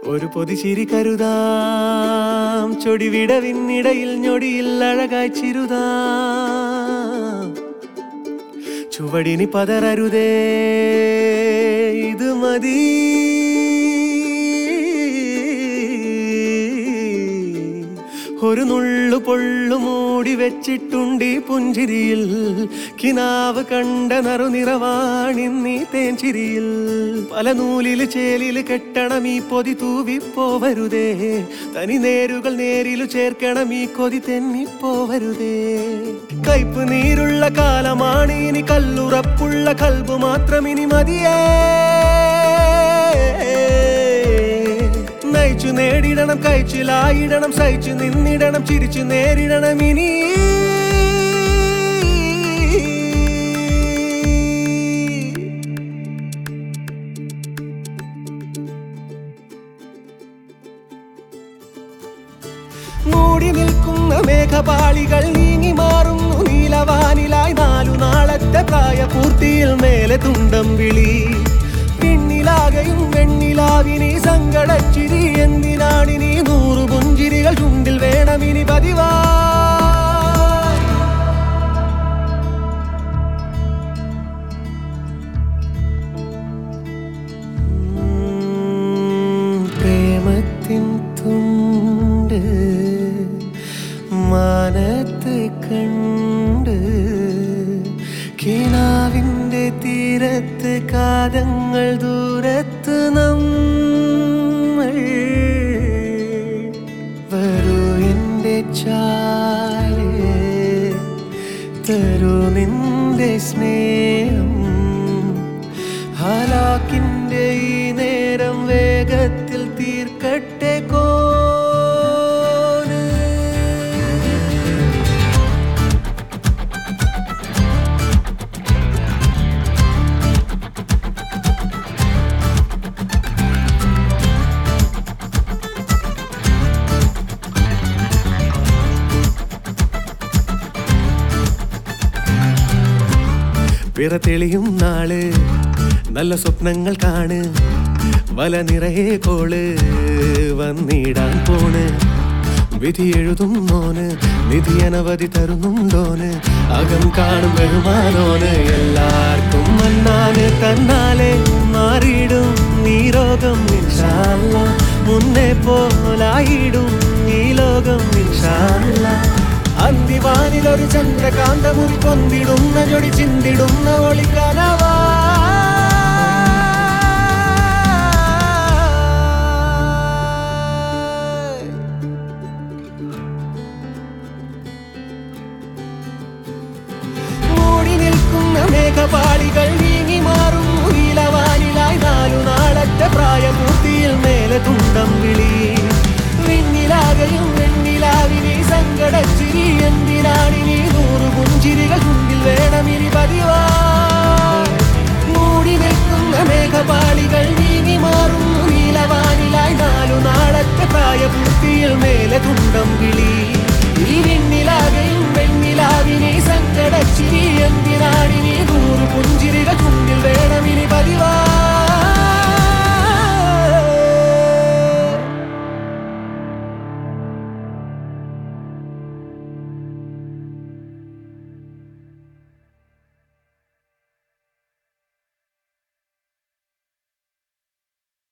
ഒരു പൊതിച്ചിരി കരുതാം, ചൊടിവിടവിന്നിടയിൽ ഞൊടിയിൽ അഴകായി ചിരുതാം. ചുവടിനി പതറരുതേ, ഇത് മതി. ഒരു നുള്ളു പൊള്ളു മൂടി വെച്ചിട്ടുണ്ടി പുഞ്ചിരിയിൽ, കിനാവ് കണ്ട നറുനിറവാണിന്നീ തേൻചിരിയിൽ. പല നൂലില് ചേലില് കെട്ടണം ഈ പൊതി തൂവിപ്പോവരുതേ, തനി നേരുകൾ നേരിലു ചേർക്കണം ഈ കൊതി തെന്നിപ്പോവരുതേ. കയ്പ് നീരുള്ള കാലമാണ് ഇനി, കല്ലുറപ്പുള്ള കൽബ് മാത്രം ഇനി മതിയേ. നയിച്ചു നേടിടണം, കഴിച്ചിലായിടണം, സഹിച്ചു നിന്നിടണം, ചിരിച്ചു നേരിടണം ഇനി. മൂടി നിൽക്കുന്ന മേഘപാളികൾ നീങ്ങി മാറുന്നു നീലവാനിലായി. 4 നാളത്തെ പ്രായപൂർത്തിയിൽ മേലെ തുണ്ടം വിളി. പിന്നിലാകയും വെണ്ണിലാവിനി സങ്കടച്ചിരി. എന്തിനാണിനി 100 പുഞ്ചിരികൾ ചുണ്ടിൽ വേണമിനി പതിവാ. പ്രേമത്തിൻ തുണ്ട് മാനത്ത് കണ്ട്, കിനാവിൻ്റെ തീരത്ത് കാതങ്ങൾ ദൂരത്ത് നമ്മൾ. വരൂ എൻ്റെ ചാരേ, തരൂ നിന്റെ സ്നേഹം. ഹലാക്കിൻ്റെ ഈ നേരം വേഗത്തിൽ തീർക്കട്ടെ കോന്. പിറ തെളിയും നാള്, നല്ല സ്വപ്നങ്ങൾ കാണ്. വല നിറയെ കോള് വന്നിടാൻ പോണ്. വിധി എഴുതുന്നോന് നിധി അനവധി തരുന്നുണ്ടോന്. അകം കാണും ബഹുമാനോന്. എല്ലാവർക്കും മന്നാന് തന്നാലെ മാറിയിടും ഈ ലോകം ഇൻഷാ അല്ലാഹ്. മുന്നേ പോലായിടും ഈ ലോകം ഇൻഷാ അല്ലാഹ്. അന്തിവാനിലൊരു ചന്ദ്രകാന്തമുറി പൊന്തിടുന്ന ജൊടി ചിന്തിടുന്ന ഒളിക്കനവാ. മൂടി നിൽക്കുന്ന മേഘപാളികൾ നീങ്ങി മാറും നീലവാനിലായി. 4 നാളത്തെ പ്രായപൂർത്തിയിൽ മേലെ തുണ്ടം വിളി. വിണ്ണിലാകയും വെണ്ണിലാവിനി സങ്കടച്ചിരി. എന്തിനാണിനി 100 പുഞ്ചിരികൾ ചുണ്ടിൽ വേണമിനി പതിവാ. മൂടി നിൽക്കുന്ന മേഘപാളികൾ നീങ്ങി മാറും നീലവാനിലായി. 4 നാളത്തെ പ്രായപൂർത്തിയിൽ മേലെ തുണ്ടം വിളി. ഈ വിണ്ണിലാകയും വെണ്ണിലാവിനി സങ്കടച്ചിരി. എന്തിനാണിനി 100 പുഞ്ചിരികൾ ചുണ്ടിൽ വേണമിനി